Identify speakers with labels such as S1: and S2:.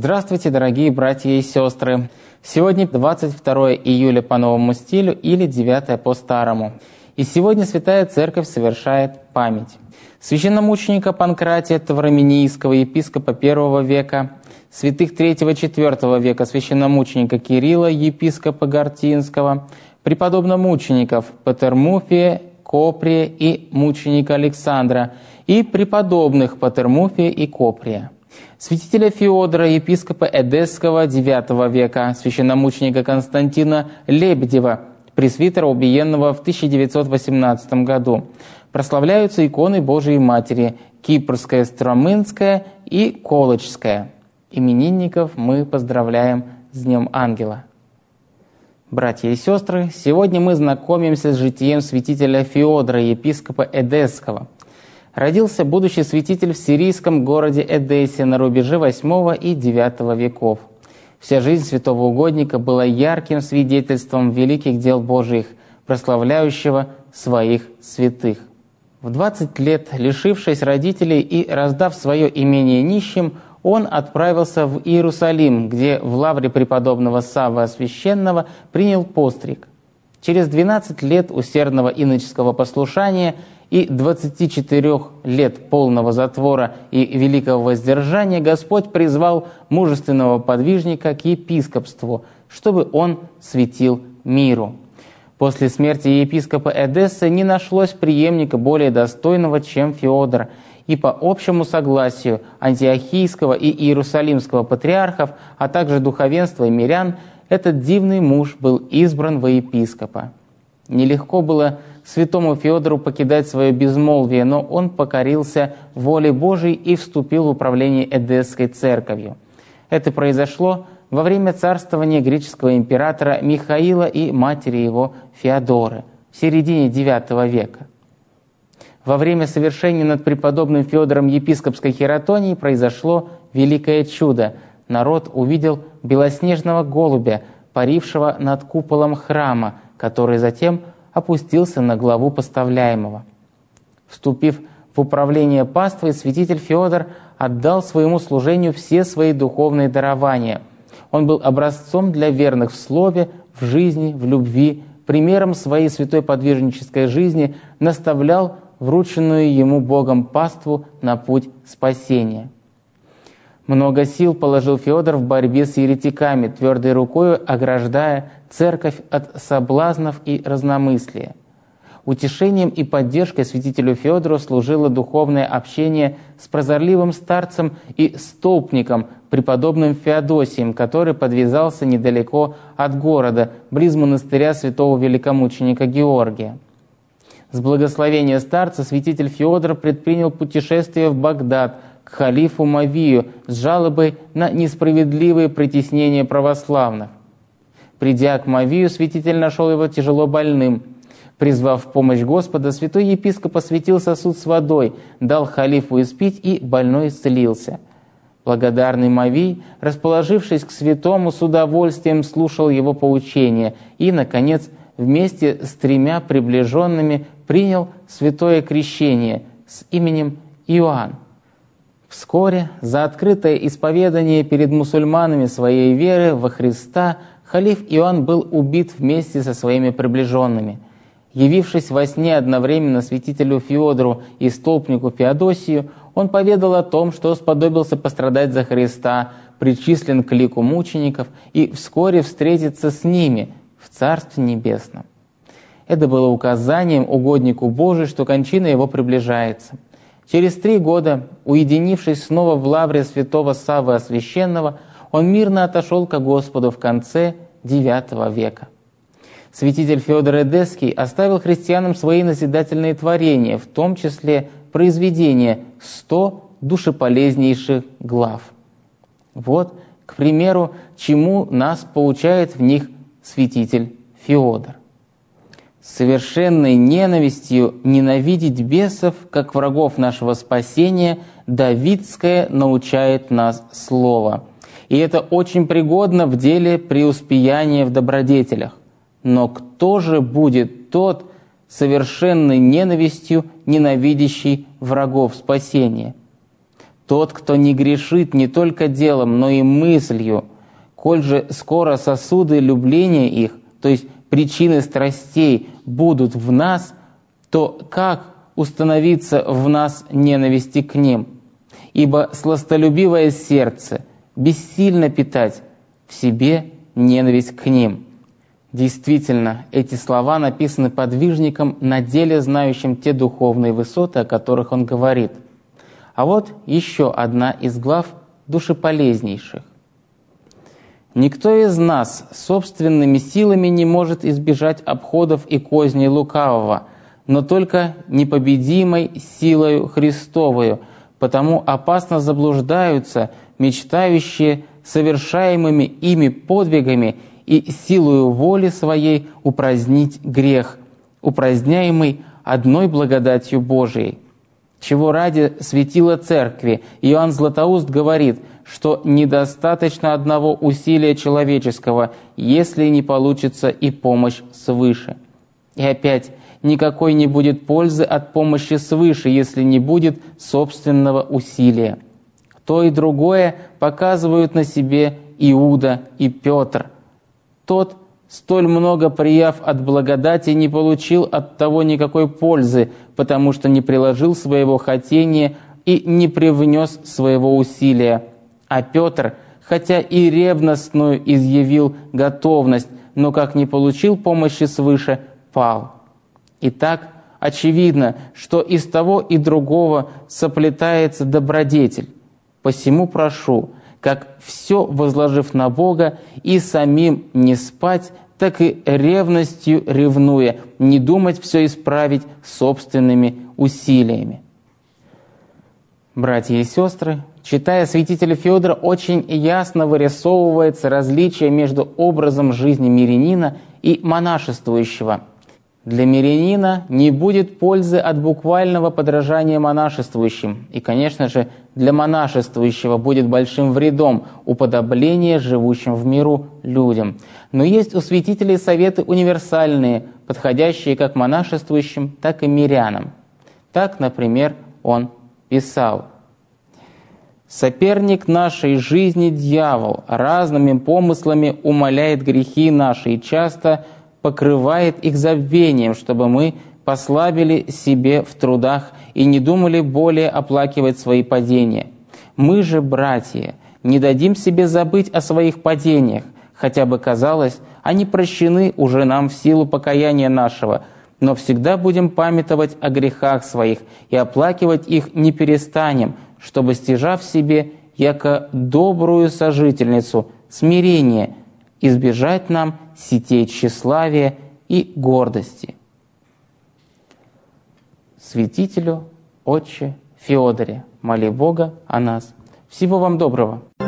S1: Здравствуйте, дорогие братья и сестры! Сегодня 22 июля по новому стилю или 9 по старому. И сегодня Святая Церковь совершает память священномученика Панкратия Тавраминийского, епископа I века, святых III-IV века священномученика Кирилла, епископа Гортинского, преподобномучеников Патермуфия, Коприя и мученика Александра, и преподобных Патермуфия и Коприя, святителя Феодора, епископа Эдесского IX века, священномученика Константина Лебедева, пресвитера, убиенного в 1918 году. Прославляются иконы Божией Матери Кипрская, Стромынская и Колочская. Именинников мы поздравляем с Днем Ангела. Братья и сестры, сегодня мы знакомимся с житием святителя Феодора, епископа Эдесского. Родился будущий святитель в сирийском городе Эдессе на рубеже VIII и IX веков. Вся жизнь святого угодника была ярким свидетельством великих дел Божиих, прославляющего своих святых. В 20 лет, лишившись родителей и раздав свое имение нищим, он отправился в Иерусалим, где в лавре преподобного Саввы Освященного принял постриг. Через 12 лет усердного иноческого послушания и 24 лет полного затвора и великого воздержания Господь призвал мужественного подвижника к епископству, чтобы он светил миру. После смерти епископа Эдессы не нашлось преемника более достойного, чем Феодор, и по общему согласию антиохийского и иерусалимского патриархов, а также духовенства и мирян, этот дивный муж был избран во епископа. Нелегко было святому Феодору покидать свое безмолвие, но он покорился воле Божией и вступил в управление Эдесской церковью. Это произошло во время царствования греческого императора Михаила и матери его Феодоры в середине IX века. Во время совершения над преподобным Феодором епископской хератонии произошло великое чудо. Народ увидел белоснежного голубя, парившего над куполом храма, который затем опустился на главу поставляемого. Вступив в управление паствой, святитель Феодор отдал своему служению все свои духовные дарования. Он был образцом для верных в слове, в жизни, в любви, примером своей святой подвижнической жизни наставлял врученную ему Богом паству на путь спасения. Много сил положил Феодор в борьбе с еретиками, твердой рукою ограждая церковь от соблазнов и разномыслия. Утешением и поддержкой святителю Феодору служило духовное общение с прозорливым старцем и столпником, преподобным Феодосием, который подвязался недалеко от города, близ монастыря святого великомученика Георгия. С благословения старца святитель Феодор предпринял путешествие в Багдад к халифу Мавию с жалобой на несправедливые притеснения православных. Придя к Мавию, святитель нашел его тяжело больным. Призвав в помощь Господа, святой епископ осветил сосуд с водой, дал халифу испить, и больной исцелился. Благодарный Мавий, расположившись к святому, с удовольствием слушал его поучения и, наконец, вместе с 3 приближенными принял святое крещение с именем Иоанн. Вскоре за открытое исповедание перед мусульманами своей веры во Христа халиф Иоанн был убит вместе со своими приближенными. Явившись во сне одновременно святителю Феодору и столпнику Феодосию, он поведал о том, что сподобился пострадать за Христа, причислен к лику мучеников и вскоре встретиться с ними в Царстве Небесном. Это было указанием угоднику Божию, что кончина его приближается. Через 3 года, уединившись снова в лавре святого Саввы Освященного, он мирно отошел ко Господу в конце IX века. Святитель Феодор Эдесский оставил христианам свои назидательные творения, в том числе произведение 100 душеполезнейших глав. Вот, к примеру, чему нас поучает в них святитель Феодор. С совершенной ненавистью ненавидеть бесов, как врагов нашего спасения, Давидское научает нас слово. И это очень пригодно в деле преуспеяния в добродетелях. Но кто же будет тот, совершенной ненавистью ненавидящий врагов спасения? Тот, кто не грешит не только делом, но и мыслью, коль же скоро сосуды любления их, то есть причины страстей, будут в нас, то как установиться в нас ненависти к ним? Ибо сластолюбивое сердце бессильно питать в себе ненависть к ним». Действительно, эти слова написаны подвижником, на деле знающим те духовные высоты, о которых он говорит. А вот еще одна из глав душеполезнейших. «Никто из нас собственными силами не может избежать обходов и козней лукавого, но только непобедимой силою Христовою, потому опасно заблуждаются мечтающие совершаемыми ими подвигами и силою воли своей упразднить грех, упраздняемый одной благодатью Божией. Чего ради светила Церкви Иоанн Златоуст говорит, что недостаточно одного усилия человеческого, если не получится и помощь свыше. И опять, никакой не будет пользы от помощи свыше, если не будет собственного усилия. То и другое показывают на себе Иуда и Петр. Тот, столь много прияв от благодати, не получил от того никакой пользы, потому что не приложил своего хотения и не привнес своего усилия. А Петр, хотя и ревностную изъявил готовность, но как не получил помощи свыше, пал. Итак, очевидно, что из того и другого соплетается добродетель. Посему прошу, как все возложив на Бога, и самим не спать, так и ревностью ревнуя, не думать все исправить собственными усилиями». Братья и сестры, читая святителя Феодора, очень ясно вырисовывается различие между образом жизни мирянина и монашествующего. Для мирянина не будет пользы от буквального подражания монашествующим, и, конечно же, для монашествующего будет большим вредом уподобление живущим в миру людям. Но есть у святителей советы универсальные, подходящие как монашествующим, так и мирянам. Так, например, он писал: «Соперник нашей жизни дьявол разными помыслами умаляет грехи наши и часто покрывает их забвением, чтобы мы послабили себе в трудах и не думали более оплакивать свои падения. Мы же, братья, не дадим себе забыть о своих падениях, хотя бы казалось, они прощены уже нам в силу покаяния нашего, но всегда будем памятовать о грехах своих и оплакивать их не перестанем, чтобы, стяжав себе, яко добрую сожительницу, смирение, избежать нам сетей тщеславия и гордости». Святителю, Отче Феодоре, моли Бога о нас. Всего вам доброго!